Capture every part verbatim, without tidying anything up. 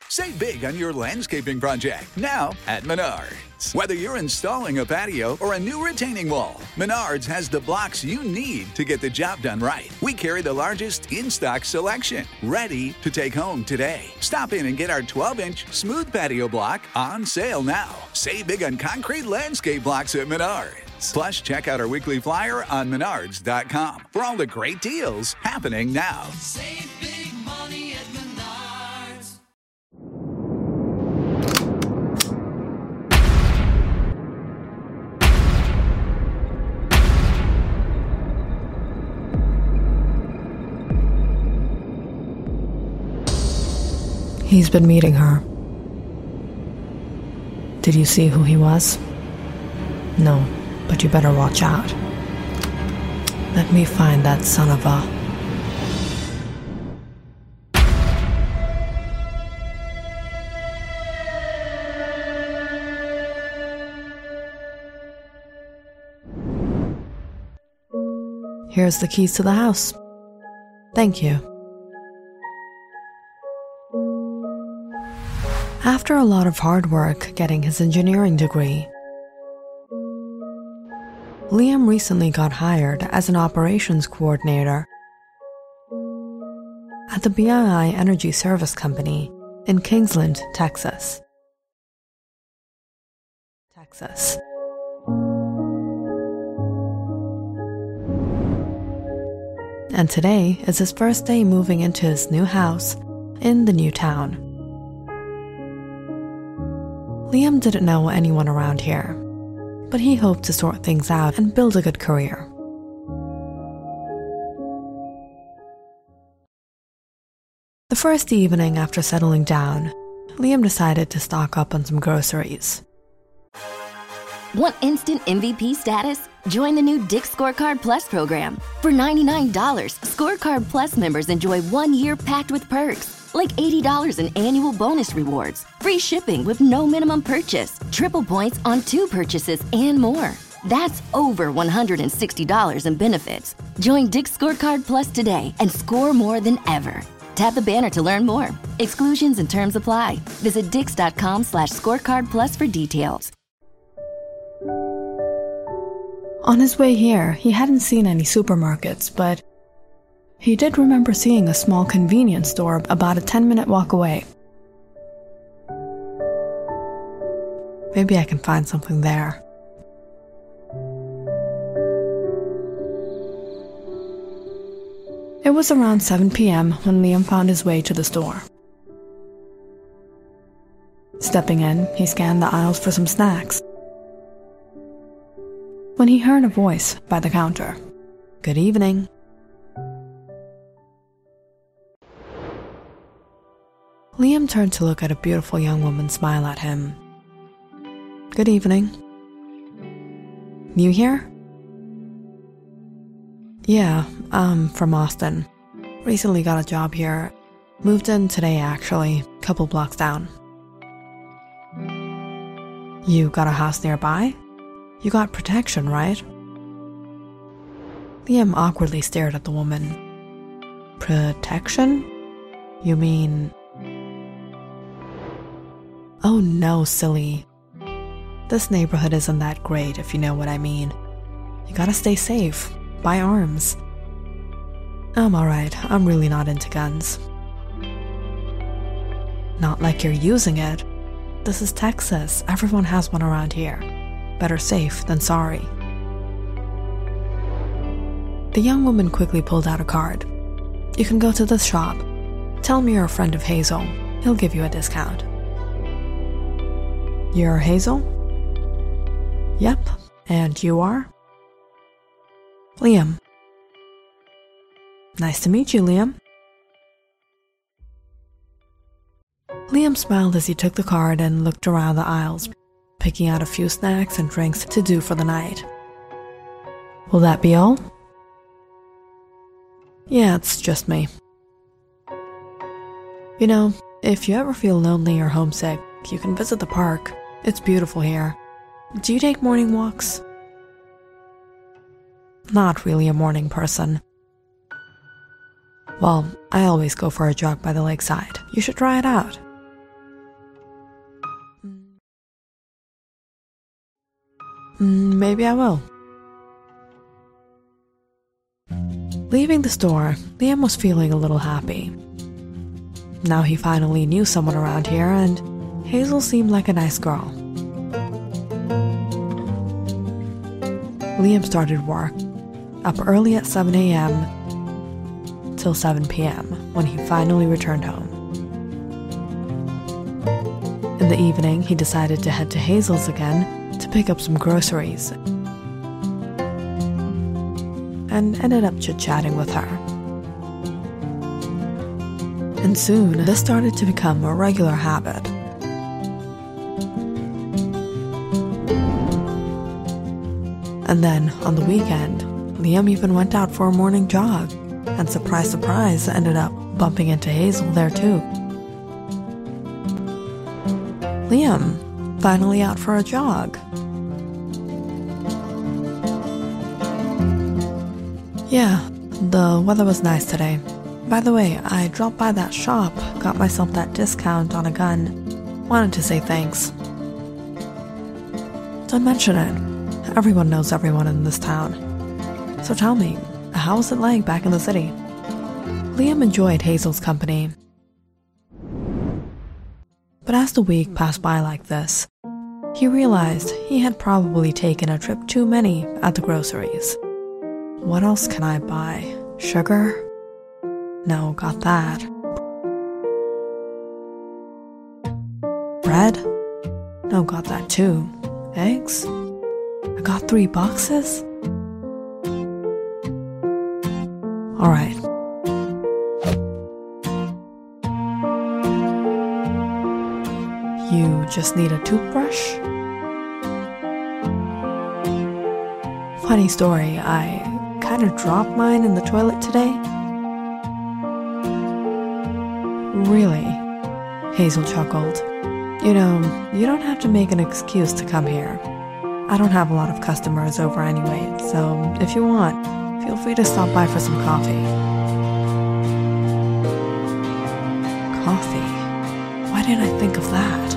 Save big on your landscaping project now at Menards. Whether you're installing a patio or a new retaining wall, Menards has the blocks you need to get the job done right. We carry the largest in-stock selection, ready to take home today. Stop in and get our twelve-inch smooth patio block on sale now. Save big on concrete landscape blocks at Menards. Plus, check out our weekly flyer on menards dot com for all the great deals happening now. Save big money at Menards. He's been meeting her. Did you see who he was? No, but you better watch out. Let me find that son of a... Here's the keys to the house. Thank you. After a lot of hard work getting his engineering degree, Liam recently got hired as an operations coordinator at the B I I Energy Service Company in Kingsland, Texas. Texas. And today is his first day moving into his new house in the new town. Liam didn't know anyone around here, but he hoped to sort things out and build a good career. The first evening after settling down, Liam decided to stock up on some groceries. Want instant M V P status? Join the new Dick's Scorecard Plus program. For ninety-nine dollars, Scorecard Plus members enjoy one year packed with perks, like eighty dollars in annual bonus rewards, free shipping with no minimum purchase, triple points on two purchases, and more. That's over one hundred sixty dollars in benefits. Join Dick's Scorecard Plus today and score more than ever. Tap the banner to learn more. Exclusions and terms apply. Visit dix.com slash scorecard plus for details. On his way here, he hadn't seen any supermarkets, but he did remember seeing a small convenience store about a ten-minute walk away. Maybe I can find something there. It was around seven p.m. when Liam found his way to the store. Stepping in, he scanned the aisles for some snacks, when he heard a voice by the counter. Good evening. Liam turned to look at a beautiful young woman smile at him. Good evening. New here? Yeah, I'm from Austin. Recently got a job here. Moved in today, actually, couple blocks down. You got a house nearby? You got protection, right? Liam awkwardly stared at the woman. Protection? You mean... Oh no, silly. This neighborhood isn't that great, if you know what I mean. You gotta stay safe. Buy arms. I'm alright, I'm really not into guns. Not like you're using it. This is Texas, everyone has one around here. Better safe than sorry. The young woman quickly pulled out a card. You can go to this shop. Tell me you're a friend of Hazel. He'll give you a discount. You're Hazel? Yep. And you are? Liam. Nice to meet you, Liam. Liam smiled as he took the card and looked around the aisles, picking out a few snacks and drinks to do for the night. Will that be all? Yeah, it's just me. You know, if you ever feel lonely or homesick, you can visit the park. It's beautiful here. Do you take morning walks? Not really a morning person. Well, I always go for a jog by the lakeside. You should try it out. Mm, maybe I will. Leaving the store, Liam was feeling a little happy. Now he finally knew someone around here, and Hazel seemed like a nice girl. Liam started work, up early at seven a.m. till seven p.m. when he finally returned home. In the evening, he decided to head to Hazel's again to pick up some groceries, and ended up chit-chatting with her. And soon, this started to become a regular habit. And then, on the weekend, Liam even went out for a morning jog, and surprise, surprise, ended up bumping into Hazel there too. Liam, finally out for a jog. Yeah, the weather was nice today. By the way, I dropped by that shop, got myself that discount on a gun. Wanted to say thanks. Don't mention it. Everyone knows everyone in this town. So tell me, how was it like back in the city? Liam enjoyed Hazel's company. But as the week passed by like this, he realized he had probably taken a trip too many at the groceries. What else can I buy? Sugar? No, got that. Bread? No, got that too. Eggs? I got three boxes? Alright. You just need a toothbrush? Funny story, I kind of dropped mine in the toilet today. Really? Hazel chuckled. You know, you don't have to make an excuse to come here. I don't have a lot of customers over anyway, so if you want, feel free to stop by for some coffee. Coffee? Why didn't I think of that?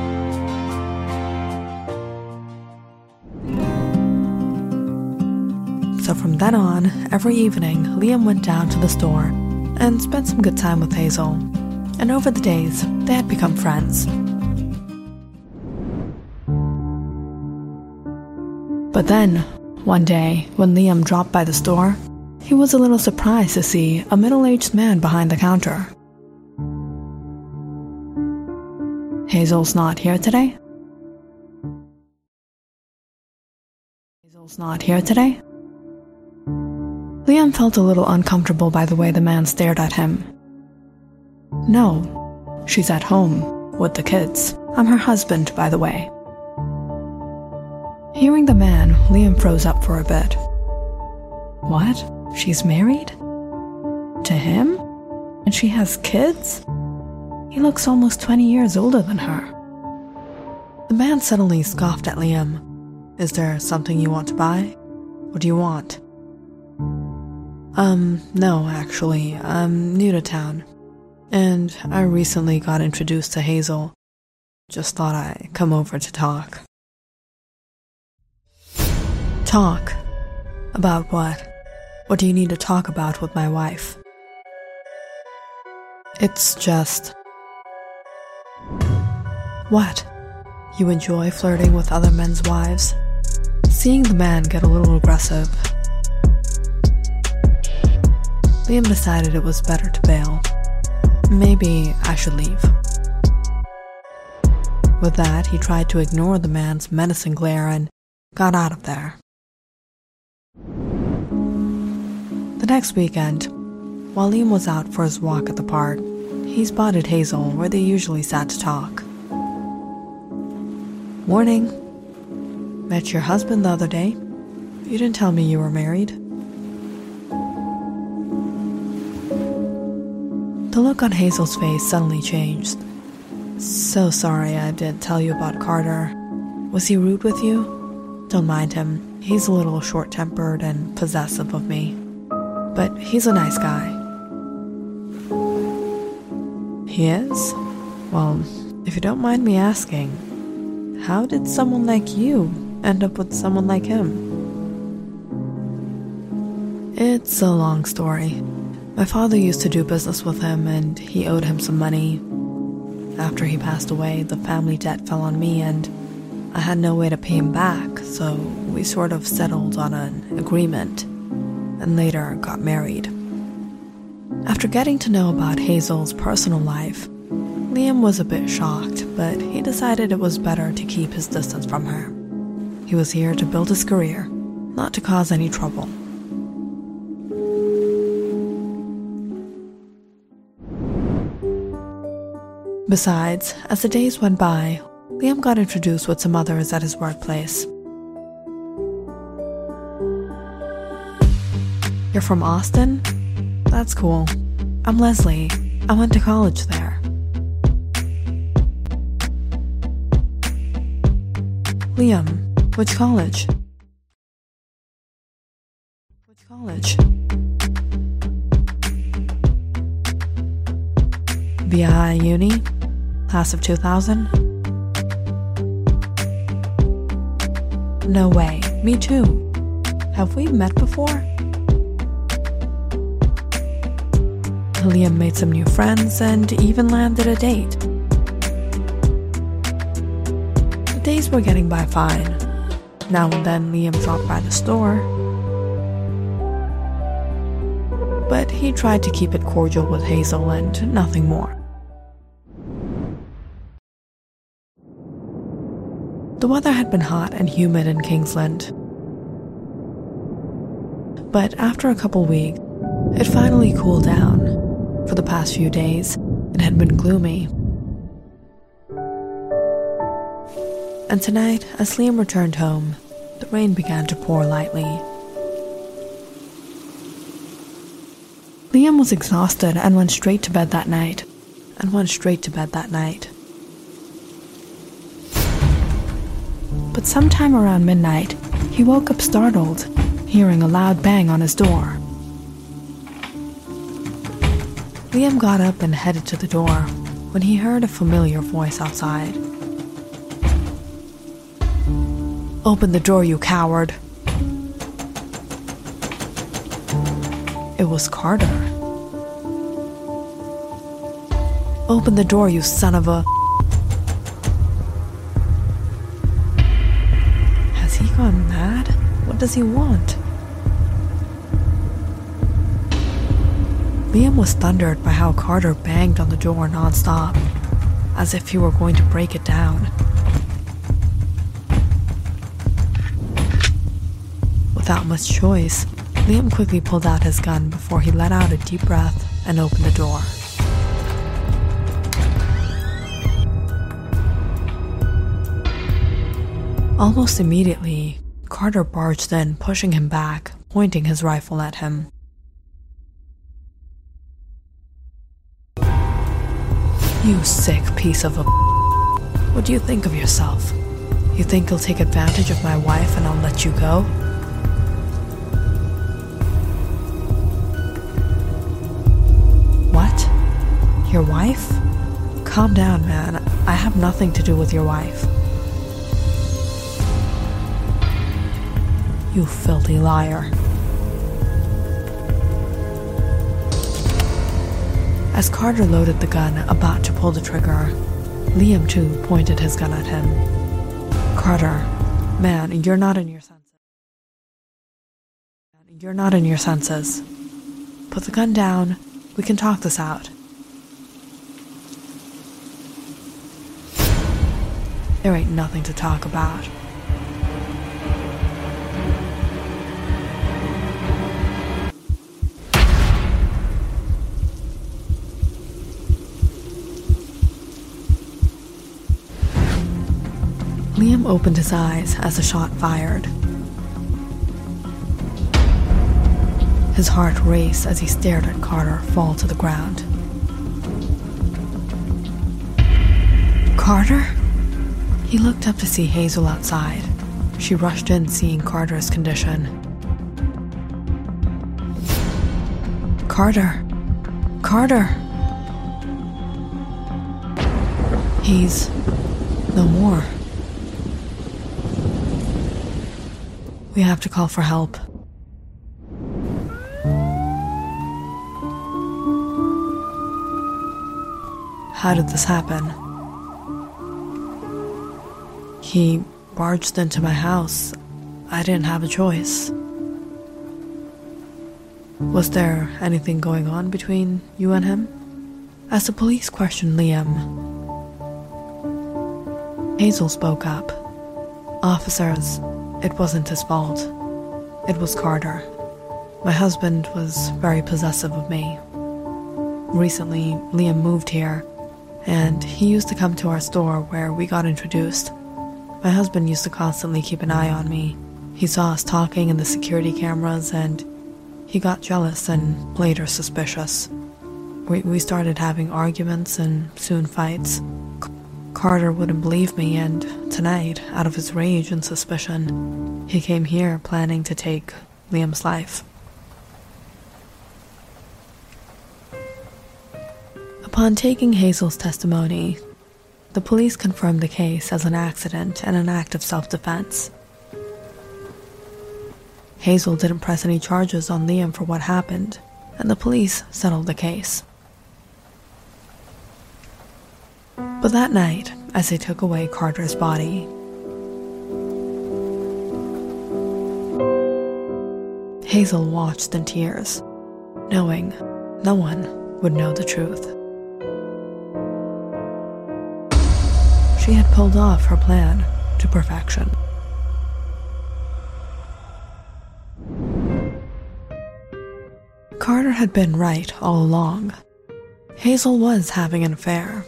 So from then on, every evening, Liam went down to the store and spent some good time with Hazel. And over the days, they had become friends. But then, one day, when Liam dropped by the store, he was a little surprised to see a middle-aged man behind the counter. Hazel's not here today? Hazel's not here today? Liam felt a little uncomfortable by the way the man stared at him. No, she's at home, with the kids. I'm her husband, by the way. Hearing the man, Liam froze up for a bit. What? She's married? To him? And she has kids? He looks almost twenty years older than her. The man suddenly scoffed at Liam. Is there something you want to buy? What do you want? Um, no, actually, I'm new to town. And I recently got introduced to Hazel. Just thought I'd come over to talk. Talk? About what? What do you need to talk about with my wife? It's just... What? You enjoy flirting with other men's wives? Seeing the man get a little aggressive, Liam decided it was better to bail. Maybe I should leave. With that, he tried to ignore the man's menacing glare and got out of there. The next weekend, while Liam was out for his walk at the park, he spotted Hazel where they usually sat to talk. Morning. Met your husband the other day. You didn't tell me you were married. The look on Hazel's face suddenly changed. So sorry I didn't tell you about Carter. Was he rude with you? Don't mind him. He's a little short-tempered and possessive of me. But he's a nice guy. He is? Well, if you don't mind me asking, how did someone like you end up with someone like him? It's a long story. My father used to do business with him and he owed him some money. After he passed away, the family debt fell on me and I had no way to pay him back, so we sort of settled on an agreement and later got married. After getting to know about Hazel's personal life, Liam was a bit shocked, but he decided it was better to keep his distance from her. He was here to build his career, not to cause any trouble. Besides, as the days went by, Liam got introduced with some others at his workplace. You're from Austin? That's cool. I'm Leslie. I went to college there. Liam, which college? Which college? V I Uni? Class of two thousand? No way. Me too. Have we met before? Liam made some new friends and even landed a date. The days were getting by fine. Now and then Liam dropped by the store, but he tried to keep it cordial with Hazel and nothing more. The weather had been hot and humid in Kingsland, but after a couple weeks, it finally cooled down. For the past few days, it had been gloomy. And tonight, as Liam returned home, the rain began to pour lightly. Liam was exhausted and went straight to bed that night, and went straight to bed that night. But sometime around midnight, he woke up startled, hearing a loud bang on his door. Liam got up and headed to the door when he heard a familiar voice outside. "Open the door, you coward." It was Carter. "Open the door, you son of a..." Has he gone mad? What does he want? Liam was thundered by how Carter banged on the door non-stop, as if he were going to break it down. Without much choice, Liam quickly pulled out his gun before he let out a deep breath and opened the door. Almost immediately, Carter barged in, pushing him back, pointing his rifle at him. "You sick piece of a... What do you think of yourself? You think you'll take advantage of my wife and I'll let you go?" "What? Your wife? Calm down, man. I have nothing to do with your wife." "You filthy liar." As Carter loaded the gun, about to pull the trigger, Liam too pointed his gun at him. "Carter, man, you're not in your senses. You're not in your senses. Put the gun down. We can talk this out." "There ain't nothing to talk about." Liam opened his eyes as the shot fired. His heart raced as he stared at Carter fall to the ground. "Carter?" He looked up to see Hazel outside. She rushed in, seeing Carter's condition. "Carter! Carter!" "He's no more." We have to call for help. How did this happen? He barged into my house. I didn't have a choice. Was there anything going on between you and him? As the police questioned Liam, Hazel spoke up. Officers, it wasn't his fault. It was Carter. My husband was very possessive of me. Recently, Liam moved here, and he used to come to our store where we got introduced. My husband used to constantly keep an eye on me. He saw us talking in the security cameras, and he got jealous and later suspicious. We, we started having arguments and soon fights. C- Carter wouldn't believe me, and tonight, out of his rage and suspicion, he came here planning to take Liam's life. Upon taking Hazel's testimony, the police confirmed the case as an accident and an act of self-defense. Hazel didn't press any charges on Liam for what happened, and the police settled the case. But that night, as they took away Carter's body, Hazel watched in tears, knowing no one would know the truth. She had pulled off her plan to perfection. Carter had been right all along. Hazel was having an affair.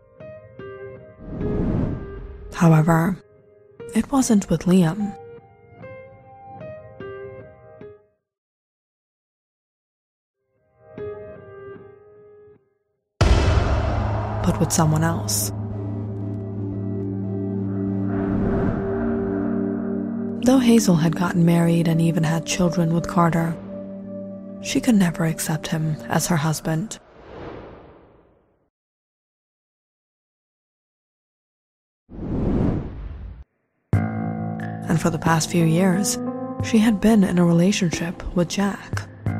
However, it wasn't with Liam. But with someone else. Though Hazel had gotten married and even had children with Carter, she could never accept him as her husband. And for the past few years, she had been in a relationship with Jack.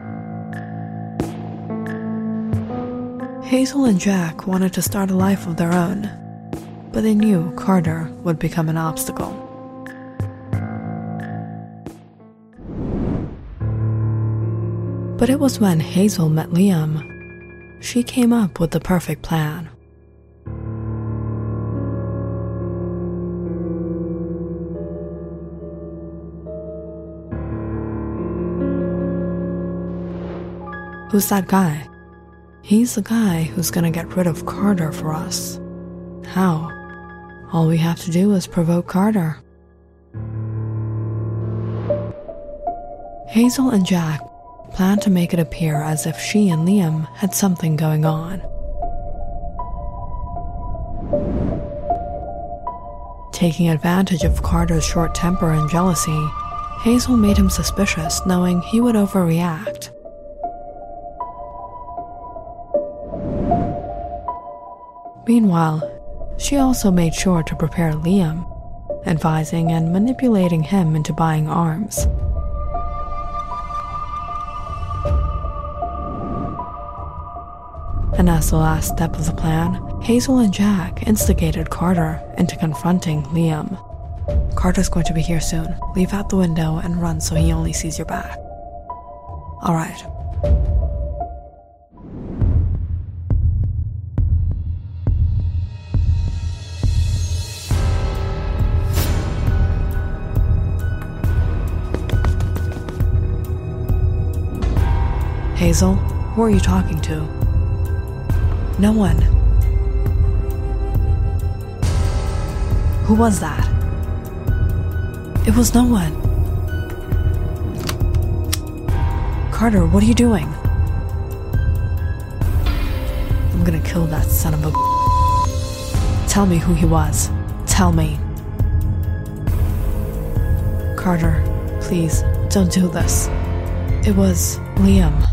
Hazel and Jack wanted to start a life of their own, but they knew Carter would become an obstacle. But it was when Hazel met Liam, she came up with the perfect plan. Who's that guy? He's the guy who's gonna get rid of Carter for us. How? All we have to do is provoke Carter. Hazel and Jack planned to make it appear as if she and Liam had something going on. Taking advantage of Carter's short temper and jealousy, Hazel made him suspicious, knowing he would overreact. Meanwhile, she also made sure to prepare Liam, advising and manipulating him into buying arms. And as the last step of the plan, Hazel and Jack instigated Carter into confronting Liam. Carter's going to be here soon. Leave out the window and run so he only sees your back. All right. Hazel, who are you talking to? No one. Who was that? It was no one. Carter, what are you doing? I'm gonna kill that son of a... Tell me who he was. Tell me. Carter, please, don't do this. It was Liam.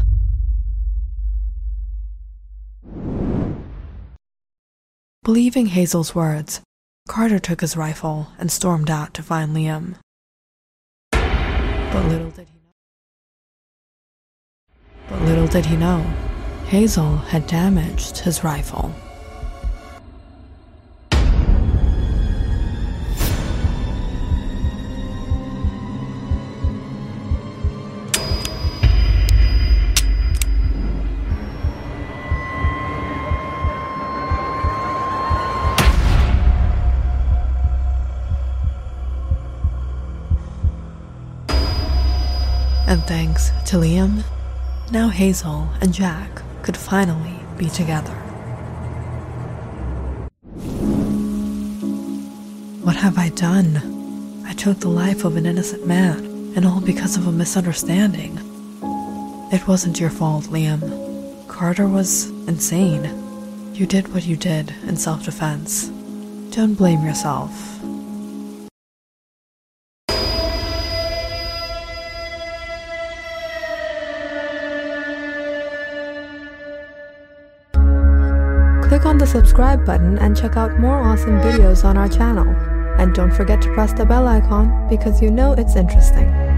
Believing Hazel's words, Carter took his rifle and stormed out to find Liam. But little did he know. But little did he know, Hazel had damaged his rifle. And thanks to Liam, now Hazel and Jack could finally be together. What have I done? I took the life of an innocent man, and all because of a misunderstanding. It wasn't your fault, Liam. Carter was insane. You did what you did in self-defense. Don't blame yourself. Click on the subscribe button and check out more awesome videos on our channel. And don't forget to press the bell icon because you know it's interesting.